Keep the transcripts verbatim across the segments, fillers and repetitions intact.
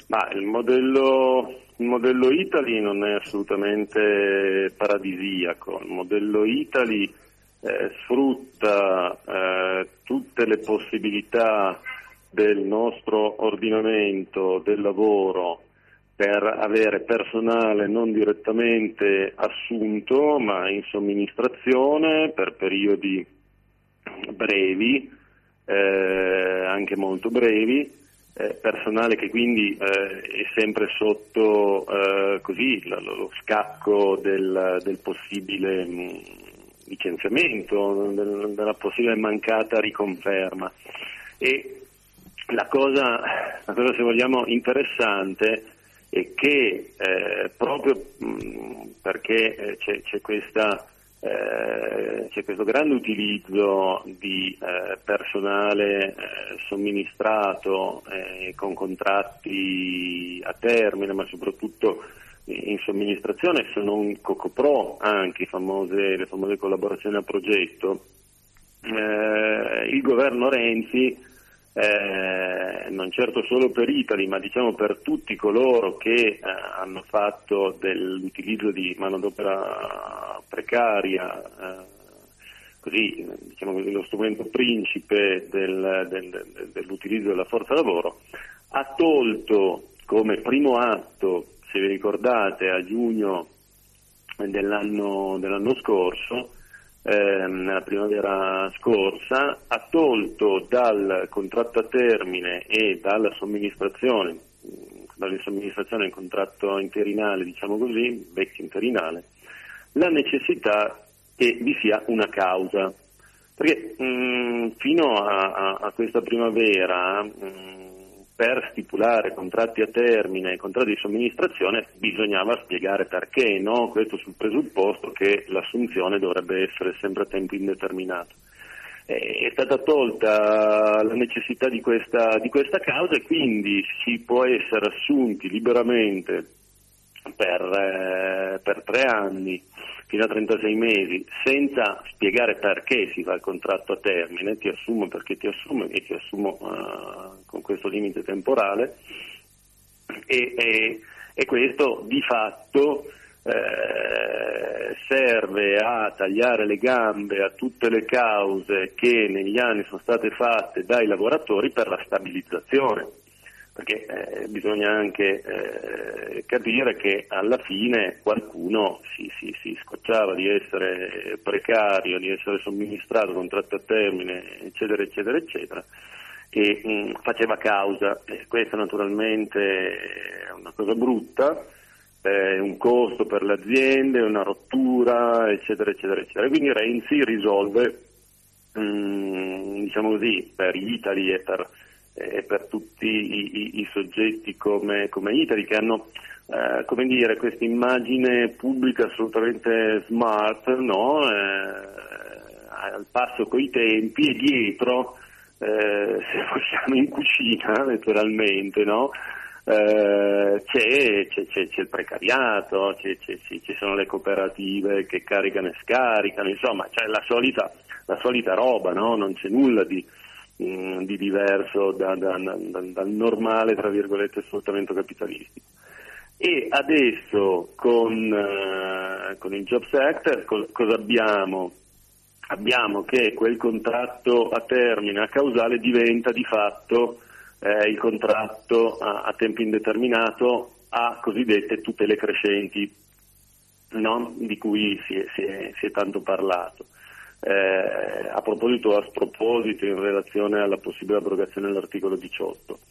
Ma il modello, il modello Italy non è assolutamente paradisiaco. Il modello Italy eh, sfrutta eh, tutte le possibilità del nostro ordinamento del lavoro per avere personale non direttamente assunto ma in somministrazione per periodi brevi, eh, anche molto brevi, eh, personale che quindi eh, è sempre sotto eh, così lo, lo scacco del, del possibile mh, licenziamento, del, della possibile mancata riconferma. E la cosa, la cosa se vogliamo interessante è che eh, proprio mh, perché eh, c'è, c'è questa Eh, c'è questo grande utilizzo di eh, personale eh, somministrato eh, con contratti a termine, ma soprattutto in somministrazione, se non co-co-pro, anche famose, le famose collaborazioni a progetto. Eh, il governo Renzi, eh, non certo solo per Italy, ma diciamo per tutti coloro che eh, hanno fatto dell'utilizzo di manodopera precaria, eh, così diciamo così, lo strumento principe del, del, del, dell'utilizzo della forza lavoro, ha tolto come primo atto, se vi ricordate, a giugno dell'anno, dell'anno scorso, eh, nella primavera scorsa, ha tolto dal contratto a termine e dalla somministrazione, dalla somministrazione in contratto interinale, diciamo così, vecchio interinale, la necessità che vi sia una causa, perché mh, fino a, a, a questa primavera mh, per stipulare contratti a termine e contratti di somministrazione bisognava spiegare perché, no? Questo sul presupposto che l'assunzione dovrebbe essere sempre a tempo indeterminato. È stata tolta la necessità di questa, di questa causa e quindi si può essere assunti liberamente per, eh, per tre anni fino a trentasei mesi senza spiegare perché si fa il contratto a termine, ti assumo perché ti assumo e ti assumo uh, con questo limite temporale e, e, e questo di fatto eh, serve a tagliare le gambe a tutte le cause che negli anni sono state fatte dai lavoratori per la stabilizzazione. Perché eh, bisogna anche eh, capire che alla fine qualcuno si, si, si scocciava di essere precario, di essere somministrato, contratto a termine, eccetera, eccetera, eccetera, e mh, faceva causa. E questa naturalmente è una cosa brutta, è un costo per le aziende, una rottura, eccetera, eccetera, eccetera. Quindi Renzi risolve, mh, diciamo così, per Italy e per e per tutti i, i, i soggetti come, come Italy che hanno eh, come dire questa immagine pubblica assolutamente smart, no? eh, al passo coi tempi e dietro eh, se vogliamo in cucina naturalmente, no? eh, c'è, c'è, c'è, c'è il precariato, c'è, c'è, ci sono le cooperative che caricano e scaricano, insomma c'è la solita, la solita roba, no? Non c'è nulla di di diverso da, da, da, dal normale, tra virgolette, sfruttamento capitalistico. E adesso con, uh, con il Jobs Act co- cosa abbiamo? Abbiamo che quel contratto a termine, a causale, diventa di fatto eh, il contratto a, a tempo indeterminato a cosiddette tutele crescenti, no? Di cui si è, si è, si è tanto parlato. Eh, a proposito o a sproposito in relazione alla possibile abrogazione dell'articolo diciotto.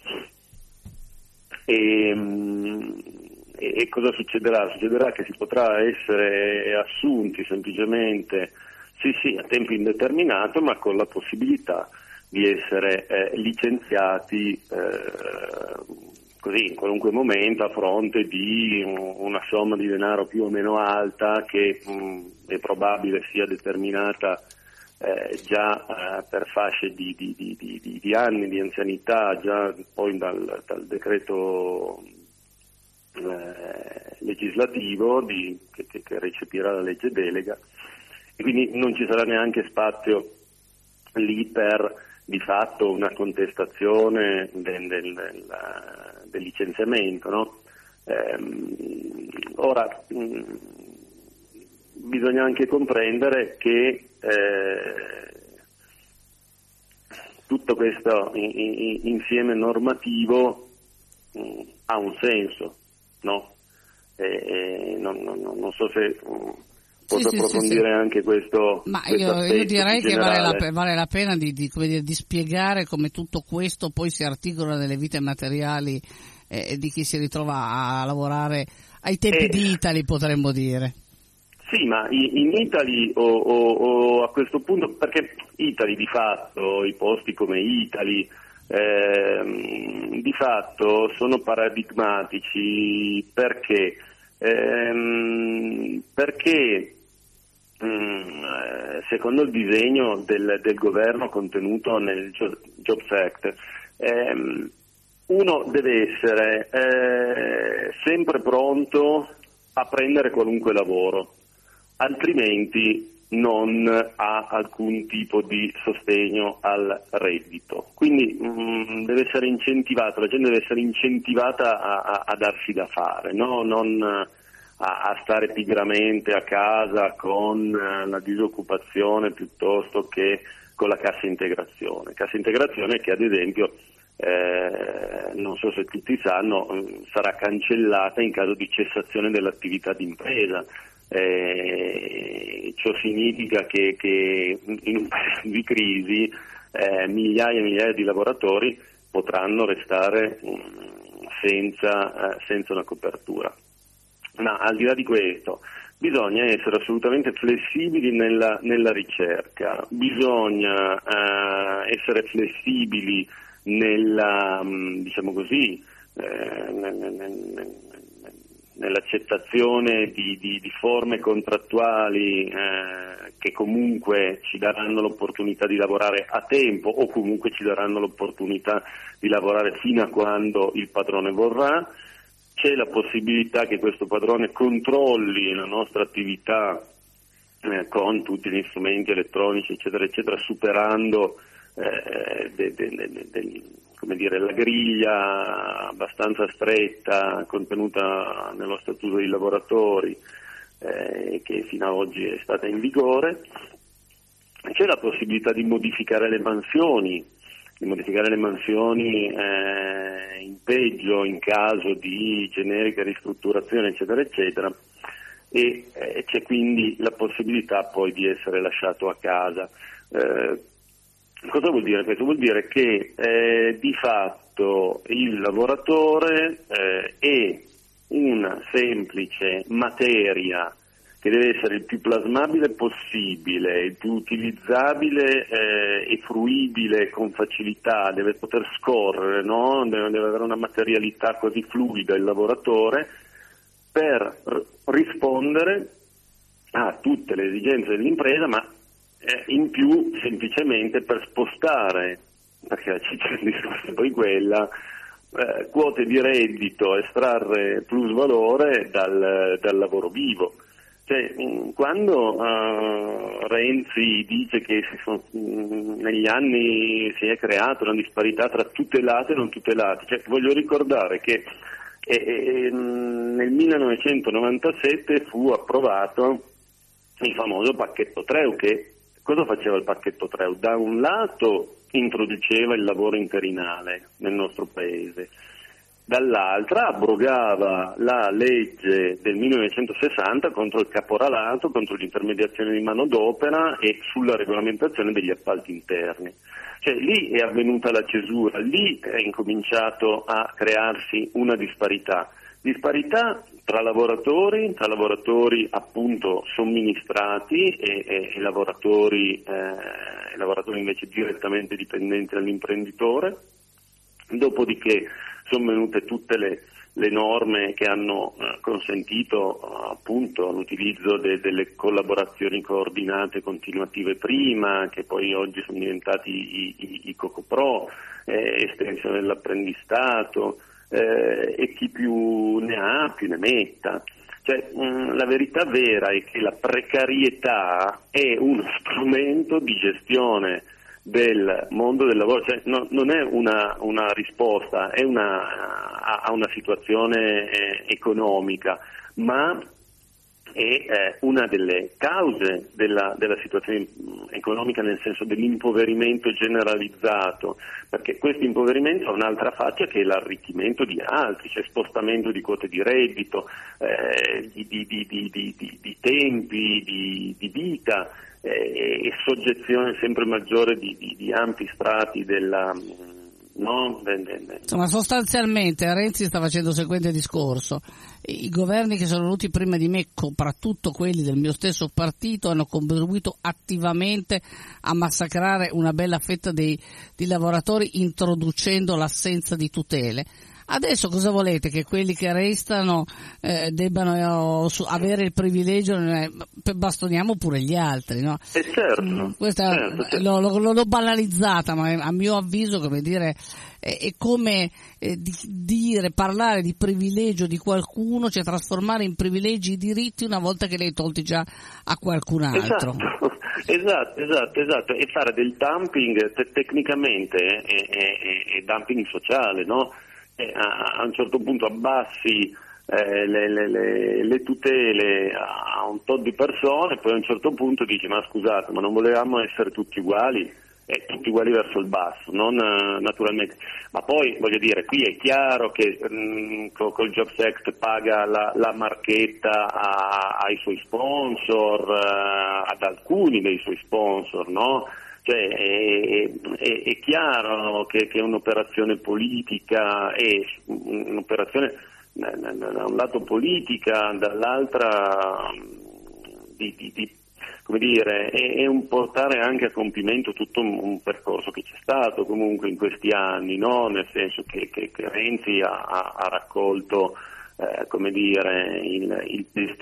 E, e, e cosa succederà? Succederà che si potrà essere assunti semplicemente, sì sì, a tempo indeterminato, ma con la possibilità di essere eh, licenziati eh, così in qualunque momento a fronte di una somma di denaro più o meno alta che mh, è probabile sia determinata eh, già eh, per fasce di, di, di, di, di anni di anzianità, già poi dal, dal decreto eh, legislativo di, che, che recepirà la legge delega, e quindi non ci sarà neanche spazio lì per di fatto una contestazione del, del, del, del licenziamento, no? Eh, ora mh, bisogna anche comprendere che eh, tutto questo in, in, insieme normativo mh, ha un senso, no? E, e non, non, non so se mh, posso sì, approfondire sì, sì. anche questo. Ma io, io direi che vale la, vale la pena di, di, come dire, di spiegare come tutto questo poi si articola nelle vite materiali eh, di chi si ritrova a lavorare ai tempi eh, di Italy, potremmo dire. Sì, ma in Italy o, o, o a questo punto, perché Italy di fatto, i posti come Italy, ehm, di fatto sono paradigmatici perché, ehm, perché mh, secondo il disegno del, del governo contenuto nel Jobs Act, ehm, uno deve essere eh, sempre pronto a prendere qualunque lavoro, altrimenti non ha alcun tipo di sostegno al reddito. Quindi mh, deve essere incentivato, la gente deve essere incentivata a, a, a darsi da fare, no? Non a, a stare pigramente a casa con la disoccupazione piuttosto che con la cassa integrazione. Cassa integrazione che ad esempio, eh, non so se tutti sanno, sarà cancellata in caso di cessazione dell'attività d'impresa. Eh, ciò significa che, che in un periodo di crisi eh, migliaia e migliaia di lavoratori potranno restare mh, senza, eh, senza una copertura. Ma al di là di questo bisogna essere assolutamente flessibili nella, nella ricerca, bisogna eh, essere flessibili nella, mh, diciamo così, eh, nel, nel, nel, nell'accettazione di, di, di forme contrattuali eh, che comunque ci daranno l'opportunità di lavorare a tempo o comunque ci daranno l'opportunità di lavorare fino a quando il padrone vorrà. C'è la possibilità che questo padrone controlli la nostra attività eh, con tutti gli strumenti elettronici eccetera eccetera, superando eh, de, de, de, de, come dire, la griglia abbastanza stretta contenuta nello Statuto dei lavoratori eh, che fino ad oggi è stata in vigore. C'è la possibilità di modificare le mansioni, di modificare le mansioni eh, in peggio in caso di generica ristrutturazione eccetera eccetera, e eh, c'è quindi la possibilità poi di essere lasciato a casa. Eh, Cosa vuol dire questo? Vuol dire che eh, di fatto il lavoratore eh, è una semplice materia che deve essere il più plasmabile possibile, il più utilizzabile eh, e fruibile con facilità, deve poter scorrere, no? deve, deve avere una materialità così fluida il lavoratore per r- rispondere a tutte le esigenze dell'impresa, ma Eh, in più semplicemente per spostare, perché la cifra del discorso è poi quella, eh, quote di reddito, estrarre plusvalore dal, dal lavoro vivo. Cioè, mh, quando uh, Renzi dice che si sono, mh, negli anni si è creata una disparità tra tutelati e non tutelati, cioè, voglio ricordare che eh, eh, nel millenovecentonovantasette fu approvato il famoso pacchetto Treu. Che cosa faceva il pacchetto Treu? Da un lato introduceva il lavoro interinale nel nostro paese, dall'altra abrogava la legge del millenovecentosessanta contro il caporalato, contro l'intermediazione di manodopera e sulla regolamentazione degli appalti interni. Cioè lì è avvenuta la cesura, lì è incominciato a crearsi una disparità. Disparità tra lavoratori, tra lavoratori appunto somministrati e, e, e lavoratori, eh, lavoratori invece direttamente dipendenti dall'imprenditore. Dopodiché sono venute tutte le, le norme che hanno eh, consentito eh, appunto l'utilizzo de, delle collaborazioni coordinate continuative prima, che poi oggi sono diventati i, i, i CocoPro, eh, estensione dell'apprendistato. Eh, e chi più ne ha più ne metta. Cioè, mh, la verità vera è che la precarietà è uno strumento di gestione del mondo del lavoro, cioè no, non è una, una risposta, è una, a, a una situazione eh, economica, ma è eh, una delle cause della, della situazione economica, nel senso dell'impoverimento generalizzato, perché questo impoverimento ha un'altra faccia che è l'arricchimento di altri, cioè spostamento di quote di reddito, eh, di, di, di, di, di, di tempi, di, di vita, eh, e soggezione sempre maggiore di, di, di ampi strati della... No, beh, beh, beh. Insomma, sostanzialmente Renzi sta facendo il seguente discorso: i governi che sono venuti prima di me, soprattutto quelli del mio stesso partito, hanno contribuito attivamente a massacrare una bella fetta dei, dei lavoratori, introducendo l'assenza di tutele. Adesso cosa volete? Che quelli che restano eh, debbano eh, avere il privilegio, eh, bastoniamo pure gli altri, no? Eh certo, Questa certo, certo. L'ho, l'ho, l'ho banalizzata, ma a mio avviso, come dire, è, è come eh, di, dire, parlare di privilegio di qualcuno, cioè trasformare in privilegi i diritti una volta che li hai tolti già a qualcun altro. Esatto. Esatto, esatto, esatto, e fare del dumping te- tecnicamente è, è, è, è dumping sociale, no? E a, a un certo punto abbassi eh, le, le, le, le tutele a un tot di persone, poi a un certo punto dici ma scusate, ma non volevamo essere tutti uguali? Eh, tutti uguali verso il basso, non uh, naturalmente, ma poi voglio dire, qui è chiaro che mh, col, col Jobs Act paga la, la marchetta a, ai suoi sponsor, uh, ad alcuni dei suoi sponsor, no? Cioè è, è, è chiaro che, che è un'operazione politica, è un'operazione da un lato politica, dall'altra di, di, di come dire, è, è un portare anche a compimento tutto un, un percorso che c'è stato comunque in questi anni, no? Nel senso che, che, che Renzi ha, ha, ha raccolto eh, come dire, il, il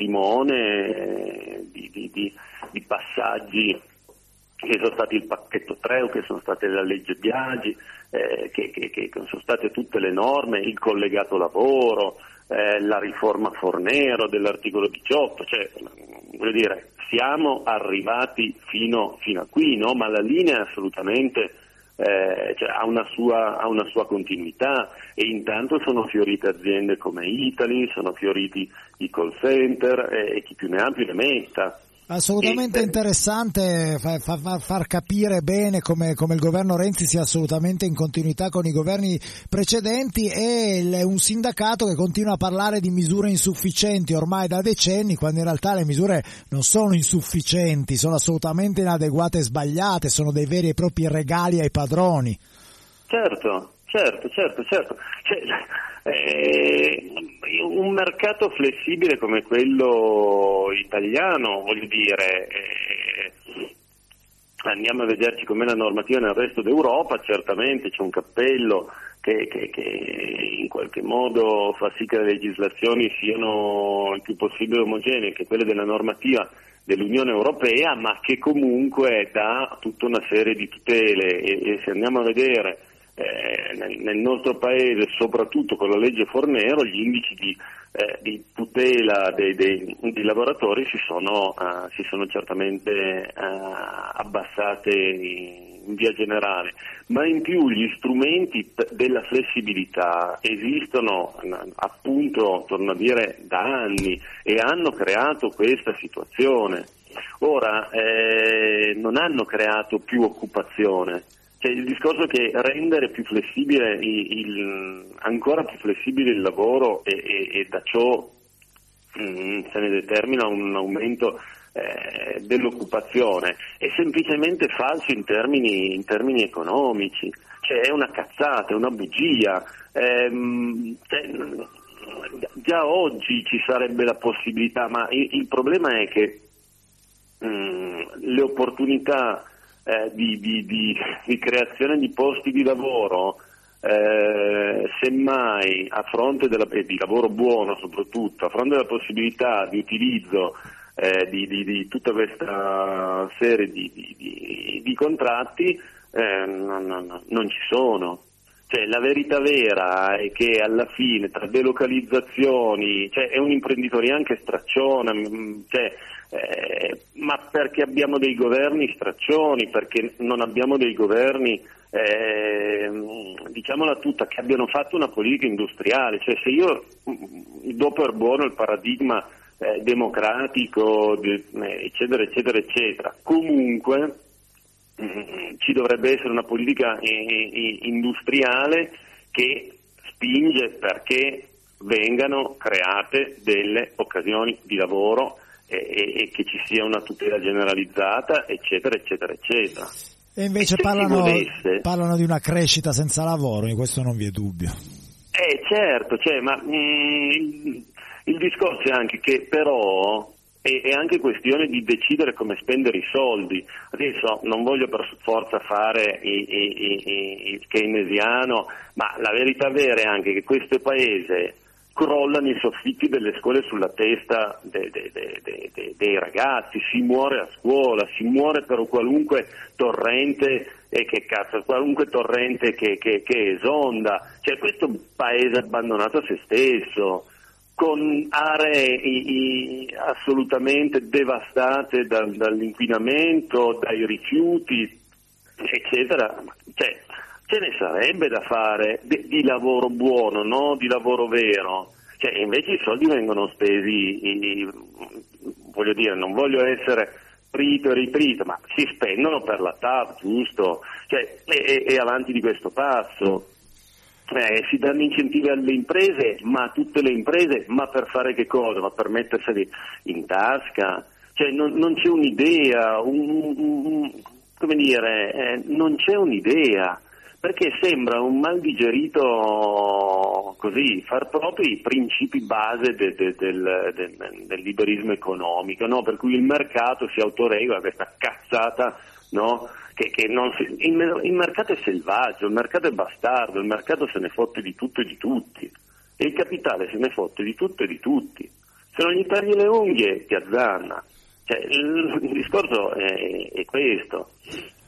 testimone di, di, di, di passaggi che sono stati il pacchetto tre o che sono state la legge Biagi, eh, che, che, che sono state tutte le norme, il collegato lavoro, eh, la riforma Fornero dell'articolo diciotto, cioè voglio dire siamo arrivati fino, fino a qui, no? Ma la linea è assolutamente eh, cioè, ha una sua, ha una sua continuità, e intanto sono fiorite aziende come Italy, sono fioriti i call center eh, e chi più ne ha più ne metta. Assolutamente interessante fa, fa, far capire bene come, come il governo Renzi sia assolutamente in continuità con i governi precedenti, e il, un sindacato che continua a parlare di misure insufficienti ormai da decenni, quando in realtà le misure non sono insufficienti, sono assolutamente inadeguate e sbagliate, sono dei veri e propri regali ai padroni. Certo, certo, certo, certo. Cioè, eh, un mercato flessibile come quello italiano, voglio dire, eh, andiamo a vederci com'è la normativa nel resto d'Europa, certamente c'è un cappello che, che, che in qualche modo fa sì che le legislazioni siano il più possibile omogenee, che quelle della normativa dell'Unione Europea, ma che comunque dà tutta una serie di tutele, e, e se andiamo a vedere Eh, nel, nel nostro paese, soprattutto con la legge Fornero, gli indici di, eh, di tutela dei, dei, dei lavoratori si sono, uh, si sono certamente uh, abbassate in via generale, ma in più gli strumenti t- della flessibilità esistono uh, appunto, torno a dire, da anni, e hanno creato questa situazione. Ora, eh, non hanno creato più occupazione. Cioè, il discorso è che rendere più flessibile, il, il, ancora più flessibile il lavoro, e, e, e da ciò mh, se ne determina un aumento eh, dell'occupazione, è semplicemente falso in termini, in termini economici, cioè è una cazzata, è una bugia. Ehm, cioè, già oggi ci sarebbe la possibilità, ma il, il problema è che mh, le opportunità Eh, di, di, di, di creazione di posti di lavoro, eh, semmai a fronte della, eh, di lavoro buono soprattutto, a fronte della possibilità di utilizzo eh, di, di, di tutta questa serie di, di, di, di contratti, eh, non, non, non ci sono. Cioè, la verità vera è che alla fine tra delocalizzazioni, cioè è un'imprenditoria anche stracciona, cioè, eh, ma perché abbiamo dei governi straccioni, perché non abbiamo dei governi, eh, diciamola tutta, che abbiano fatto una politica industriale. Cioè, se io do per buono il paradigma eh, democratico, de, eccetera, eccetera, eccetera, comunque ci dovrebbe essere una politica industriale che spinge perché vengano create delle occasioni di lavoro e, e che ci sia una tutela generalizzata, eccetera, eccetera, eccetera. E invece e parlano, volesse, parlano di una crescita senza lavoro, in questo non vi è dubbio. Eh certo, cioè, ma mm, il, il discorso è anche che però è anche questione di decidere come spendere i soldi. Adesso non voglio per forza fare il, il, il keynesiano, ma la verità vera è anche che questo paese crollano i soffitti delle scuole sulla testa de, de, de, de, de, dei ragazzi, si muore a scuola, si muore per qualunque torrente e che cazzo, qualunque torrente che, che, che esonda. Cioè, questo paese abbandonato a se stesso, con aree i, i, assolutamente devastate da, dall'inquinamento, dai rifiuti, eccetera. Cioè, ce ne sarebbe da fare di, di lavoro buono, no? Di lavoro vero. Cioè, invece i soldi vengono spesi, i, voglio dire, non voglio essere prito e ritrito, ma si spendono per la T A V, giusto? Cioè, e, e avanti di questo passo. Eh, si danno incentivi alle imprese, ma a tutte le imprese, ma per fare che cosa? Ma per metterseli in tasca? Cioè non, non c'è un'idea, un, un, come dire, eh, non c'è un'idea, perché sembra un mal digerito così, far proprio i principi base de, de, del, del, del liberismo economico, no? Per cui il mercato si autoregola, questa cazzata, no? Che, che non si, il, il mercato è selvaggio, il mercato è bastardo, il mercato se ne fotte di tutto e di tutti, e il capitale se ne fotte di tutto e di tutti. Se non gli tagli le unghie ti azzanna. Cioè, il, il discorso è, è questo.